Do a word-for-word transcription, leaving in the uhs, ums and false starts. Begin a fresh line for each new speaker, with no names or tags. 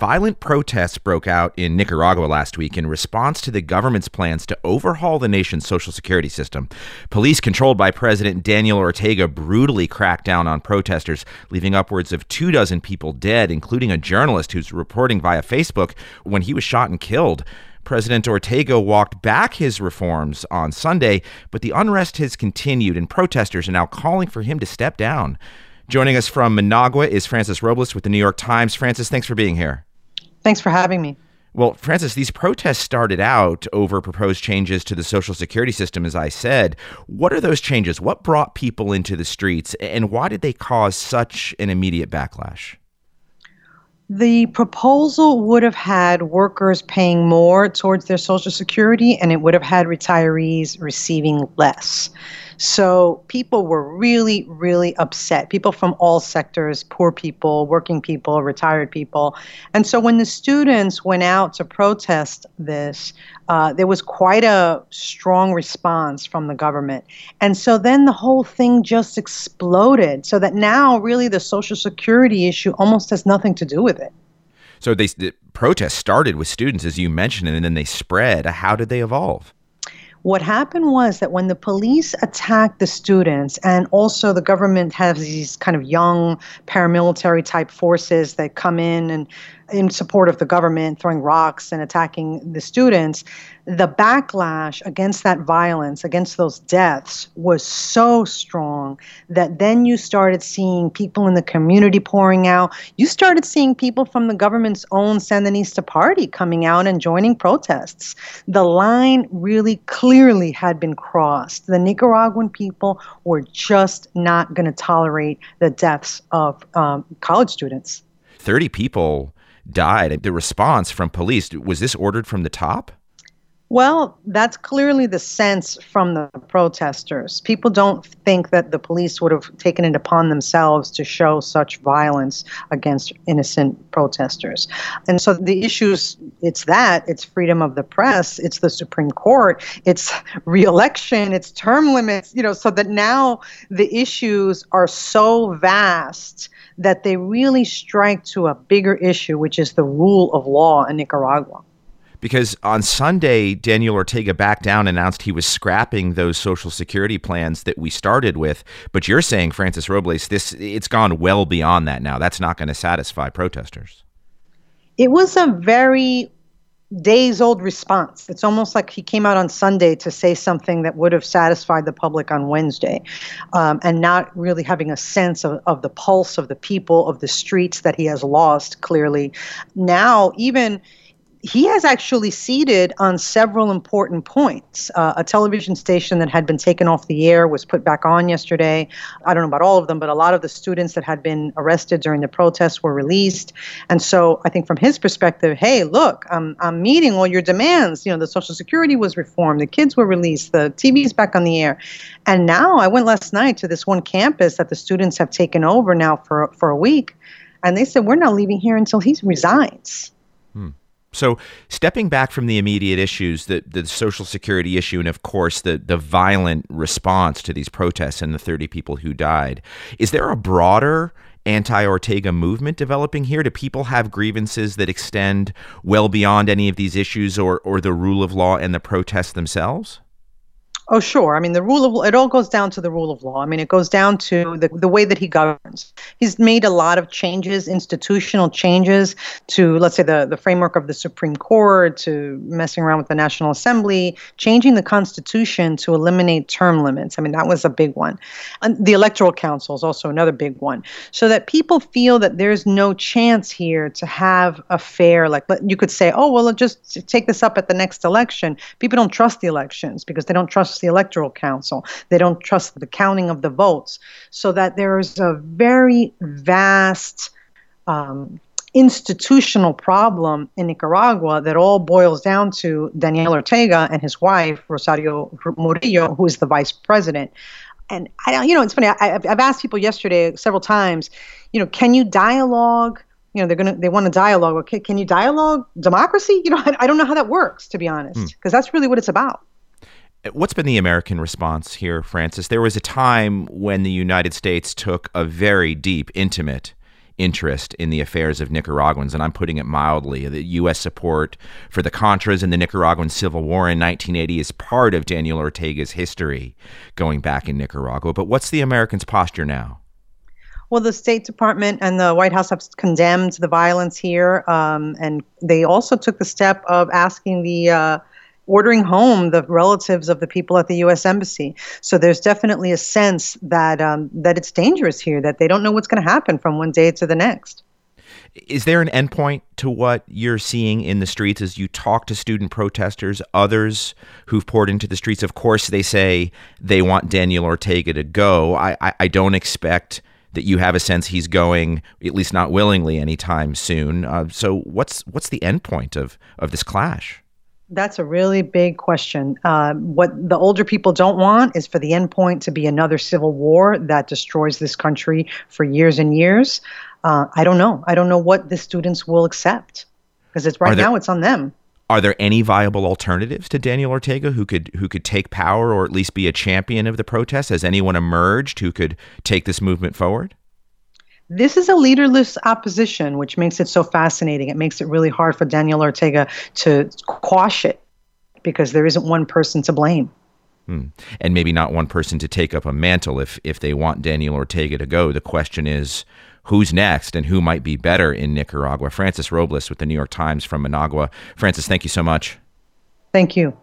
Violent protests broke out in Nicaragua last week in response to the government's plans to overhaul the nation's social security system. Police controlled by President Daniel Ortega brutally cracked down on protesters, leaving upwards of two dozen people dead, including a journalist who's reporting via Facebook when he was shot and killed. President Ortega walked back his reforms on Sunday, but the unrest has continued and protesters are now calling for him to step down. Joining us from Managua is Frances Robles with the New York Times. Frances, thanks for being here.
Thanks for having me.
Well, Frances, these protests started out over proposed changes to the Social Security system, as I said. What are those changes? What brought people into the streets, and why did they cause such an immediate backlash?
The proposal would have had workers paying more towards their Social Security, and it would have had retirees receiving less. So people were really, really upset. People from all sectors, poor people, working people, retired people. And so when the students went out to protest this, uh, there was quite a strong response from the government. And so then the whole thing just exploded, so that now really the Social Security issue almost has nothing to do with it.
So they, the protests started with students, as you mentioned, and then they spread. How did they evolve?
What happened was that when the police attacked the students, and also the government has these kind of young paramilitary type forces that come in and in support of the government, throwing rocks and attacking the students, the backlash against that violence, against those deaths, was so strong that then you started seeing people in the community pouring out. You started seeing people from the government's own Sandinista party coming out and joining protests. The line really clearly had been crossed. The Nicaraguan people were just not going to tolerate the deaths of um, college students.
thirty people died. The response from police, was this ordered from the top?
Well, that's clearly the sense from the protesters. People don't think that the police would have taken it upon themselves to show such violence against innocent protesters. And so the issues, it's that, it's freedom of the press, it's the Supreme Court, it's re-election, it's term limits, you know, so that now the issues are so vast that they really strike to a bigger issue, which is the rule of law in Nicaragua.
Because on Sunday, Daniel Ortega backed down and announced he was scrapping those Social Security plans that we started with. But you're saying, Frances Robles, this it's gone well beyond that now. That's not going to satisfy protesters.
It was a very days-old response. It's almost like he came out on Sunday to say something that would have satisfied the public on Wednesday, um, and not really having a sense of, of the pulse of the people, of the streets that he has lost, clearly. Now, even he has actually ceded on several important points. Uh, a television station that had been taken off the air was put back on yesterday. I don't know about all of them, but a lot of the students that had been arrested during the protests were released. And so I think from his perspective, hey, look, I'm, I'm meeting all your demands. You know, the Social Security was reformed, the kids were released, the T V's back on the air. And now I went last night to this one campus that the students have taken over now for, for a week. And they said, we're not leaving here until he resigns.
Hmm. So stepping back from the immediate issues, the, the Social Security issue, and of course the, the violent response to these protests and the thirty people who died, is there a broader anti-Ortega movement developing here? Do people have grievances that extend well beyond any of these issues or, or the rule of law and the protests themselves?
Oh, sure. I mean, the rule of it all goes down to the rule of law. I mean, it goes down to the, the way that he governs. He's made a lot of changes, institutional changes to, let's say, the, the framework of the Supreme Court, to messing around with the National Assembly, changing the Constitution to eliminate term limits. I mean, that was a big one. And the Electoral Council is also another big one. So that people feel that there's no chance here to have a fair, like you could say, oh, well, just take this up at the next election. People don't trust the elections because they don't trust the Electoral Council. They don't trust the counting of the votes. So that there's a very vast um, institutional problem in Nicaragua that all boils down to Daniel Ortega and his wife, Rosario Murillo, who is the vice president. And, I, you know, it's funny, I, I've asked people yesterday several times, you know, can you dialogue? You know, they're going to, they want to dialogue. Okay, can you dialogue democracy? You know, I, I don't know how that works, to be honest, because mm. that's really what it's about.
What's been the American response here, Frances? There was a time when the United States took a very deep, intimate interest in the affairs of Nicaraguans, and I'm putting it mildly. The U S support for the Contras and the Nicaraguan Civil War in nineteen eighty is part of Daniel Ortega's history going back in Nicaragua. But what's the Americans' posture now?
Well, the State Department and the White House have condemned the violence here, um, and they also took the step of asking the uh, ordering home the relatives of the people at the U S Embassy. So there's definitely a sense that um, that it's dangerous here, that they don't know what's going to happen from one day to the next.
Is there an endpoint to what you're seeing in the streets as you talk to student protesters, others who've poured into the streets? Of course, they say they want Daniel Ortega to go. I, I, I don't expect that you have a sense he's going, at least not willingly, anytime soon. Uh, so what's what's the endpoint of, of this clash?
That's a really big question. Uh, what the older people don't want is for the endpoint to be another civil war that destroys this country for years and years. Uh, I don't know. I don't know what the students will accept, because it's right there, now it's on them.
Are there any viable alternatives to Daniel Ortega who could who could take power or at least be a champion of the protests? Has anyone emerged who could take this movement forward?
This is a leaderless opposition, which makes it so fascinating. It makes it really hard for Daniel Ortega to quash it because there isn't one person to blame.
Hmm. And maybe not one person to take up a mantle if if they want Daniel Ortega to go. The question is, who's next and who might be better in Nicaragua? Frances Robles with the New York Times from Managua. Frances, thank you so much.
Thank you.